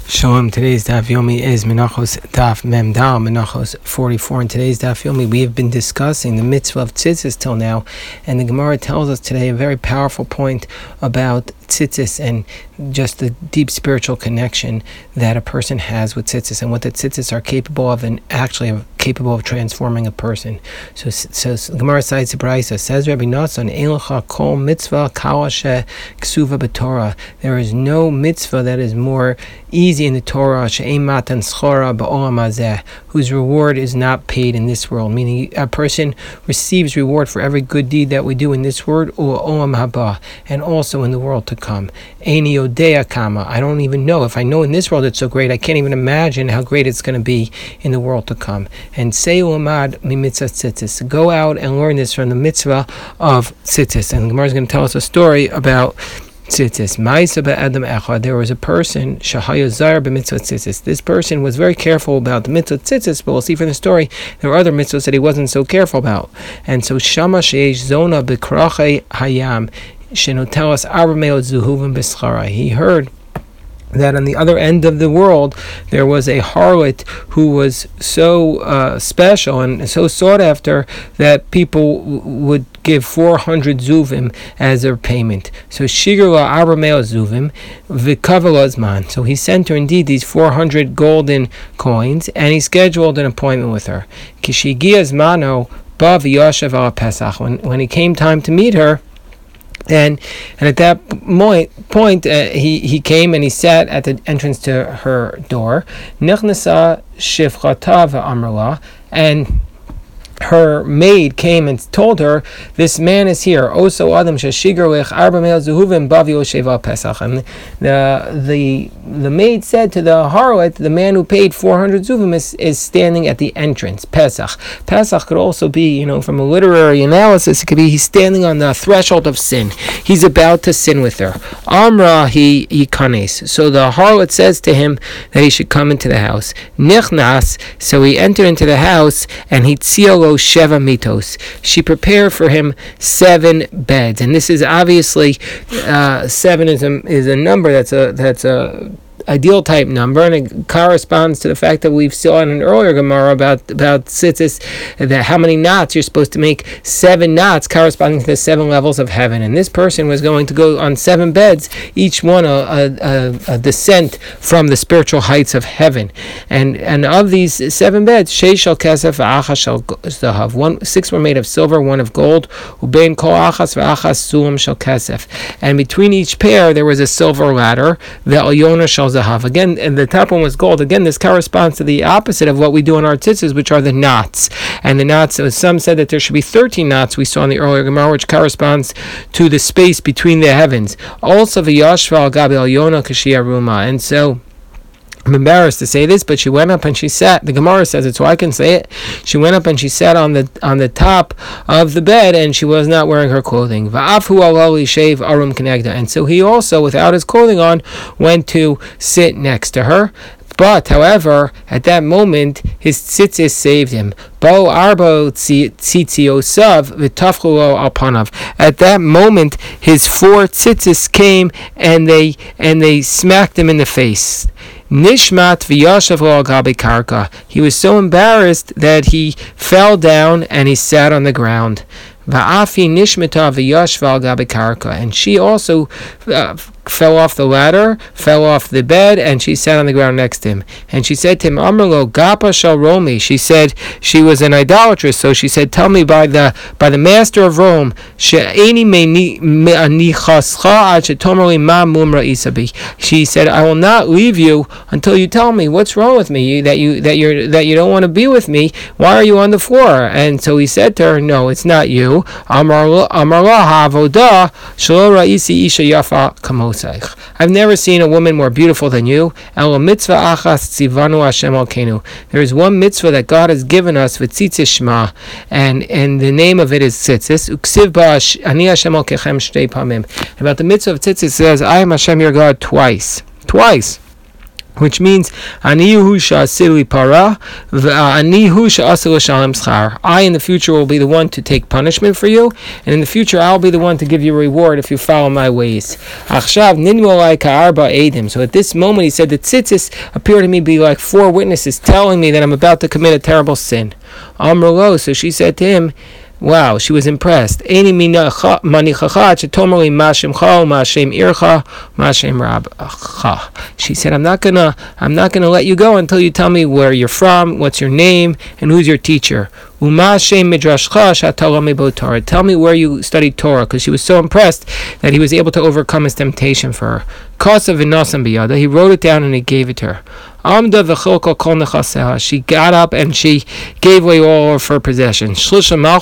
Shalom. Today's Daf Yomi is Menachos Daf Mem Dal, Menachos 44. In today's Daf Yomi, we have been discussing the mitzvah of tzitzis till now, and the Gemara tells us today a very powerful point about tzitzis and just the deep spiritual connection that a person has with tzitzis and what the tzitzis are capable of, and actually are capable of transforming a person. So the Gemara cites Brisa, says Rabbi Nassan, Eilecha kol mitzvah kalashe ksuva b'Torah. There is no mitzvah that is more easy in the Torah, she'ein matan schora ba'olam hazeh, whose reward is not paid in this world, meaning a person receives reward for every good deed that we do in this world, or olam haba, and also in the world to come. Eini yodea kama, I don't even know. If I know in this world it's so great, I can't even imagine how great it's going to be in the world to come. And say ulamad mimitzvah tzitzis, go out and learn this from the mitzvah of tzitzis. And the Gemara is going to tell us a story about tzitzis. There was a person, this person was very careful about the mitzvah tzitzis, but we'll see from the story there were other mitzvahs that he wasn't so careful about. And so Shama sheish zona b'krachei hayam shenotelas arba meot zuhuvim b'schara. He heard that on the other end of the world there was a harlot who was so special and so sought after that people would give 400 zuvim as their payment. So Shigurla Arba Meot zuvim v'kavala zman. So he sent her indeed these 400 golden coins, and he scheduled an appointment with her. Kishigia zmano ba v'yashav al Pesach. When it came time to meet her, and at that point, he came and he sat at the entrance to her door. Nechnasa shifchata v'amrla, and her maid came and told her, "This man is here." Oso adam sheshigerlich arba meot zuhuvim bavi osheva pesach. And the maid said to the harlot, the man who paid 400 zuvim is standing at the entrance. Pesach. Pesach could also be, from a literary analysis, it could be he's standing on the threshold of sin. He's about to sin with her. Amra he yikanes. So the harlot says to him that he should come into the house. Nichnas. So he entered into the house, and he tzielo sheva mitos. She prepared for him 7 beds, and this is obviously 7 is a number that's a ideal type number, and it corresponds to the fact that we've saw in an earlier Gemara about tzitzis, that how many knots you're supposed to make. 7 knots corresponding to the 7 levels of heaven, and this person was going to go on 7 beds, each one a descent from the spiritual heights of heaven. And of these 7 beds, 6 shel kesef v'achas shel zahav, 6 were made of silver, 1 of gold, ubein kol achas v'achas sulam shel kesef, and between each pair there was a silver ladder, ve'alyona shel zahav. Again, and the top one was gold. Again, this corresponds to the opposite of what we do in our tzitzis, which are the knots. And the knots, some said that there should be 13 knots we saw in the earlier Gemara, which corresponds to the space between the heavens. Also, v'yashva al gabi alyona kashiyaruma. And so, I'm embarrassed to say this, but she went up and she sat. The Gemara says it, so I can say it. She went up and she sat on the top of the bed, and she was not wearing her clothing. Va'afu alali shave arum kenegda. And so he also, without his clothing on, went to sit next to her. But, however, at that moment, his tzitzis saved him. Bo arbo tzitziosav v'tafchulo al panav. At that moment, his 4 tzitzis came and they smacked him in the face. Nishmat v'yashav lo al gabi karka. He was so embarrassed that he fell down and he sat on the ground. Va'afi nishmata v'yashva al gabi karka. And she also fell off the ladder, fell off the bed, and she sat on the ground next to him. And she said to him, Amrlo Gapa shall Romi. She said she was an idolatress, so she said, tell me by the master of Rome, she said, I will not leave you until you tell me what's wrong with me, that you don't want to be with me. Why are you on the floor? And so he said to her, no, it's not you. Amarla havoda shelo ra'isi isha yafa kamos. I've never seen a woman more beautiful than you. There is one mitzvah that God has given us, v'tzitzis shma, and the name of it is tzitzis. About the mitzvah of tzitzis, it says, I am Hashem your God twice. which means Anihu sha'asili para, Anihu sha'asili shalem schar. I in the future will be the one to take punishment for you, and in the future I'll be the one to give you a reward if you follow my ways. Achshav nidmu alai ka'arba edim. So at this moment he said that tzitzis appear to me be like 4 witnesses telling me that I'm about to commit a terrible sin. Amrlo, so she said to him, wow, she was impressed. She said, I'm not gonna let you go until you tell me where you're from, what's your name, and who's your teacher. Tell me where you studied Torah, because she was so impressed that he was able to overcome his temptation for her. He wrote it down and he gave it to her. She got up and she gave away all of her possessions. She gave away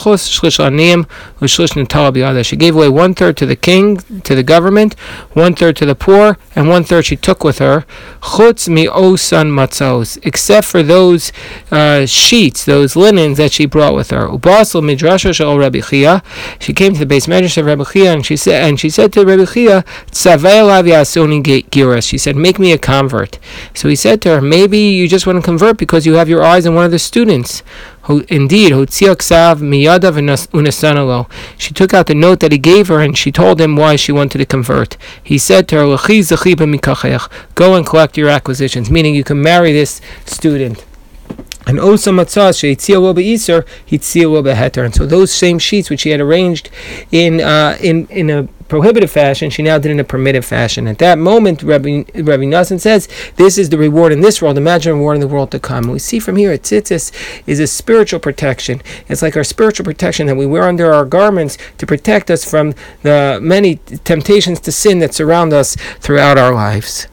1/3 to the king, to the government, 1/3 to the poor, and 1/3 she took with her. Except for those sheets, those linens that she brought with her. She came to the base medrash of Rebbe Chia and she said to Rebbe Chia, she said, make me a convert. So he said to her, maybe you just want to convert because you have your eyes on one of the students. Indeed, she took out the note that he gave her and she told him why she wanted to convert. He said to her, go and collect your acquisitions, meaning you can marry this student. And also matzah she'itziah lo be'iser, hitziah lo beheter. And so those same sheets which she had arranged in a prohibitive fashion, she now did in a permitted fashion. At that moment, Rabbi Nassan says, this is the reward in this world. Imagine a reward in the world to come. And we see from here, tzitzis is a spiritual protection. It's like our spiritual protection that we wear under our garments to protect us from the many temptations to sin that surround us throughout our lives.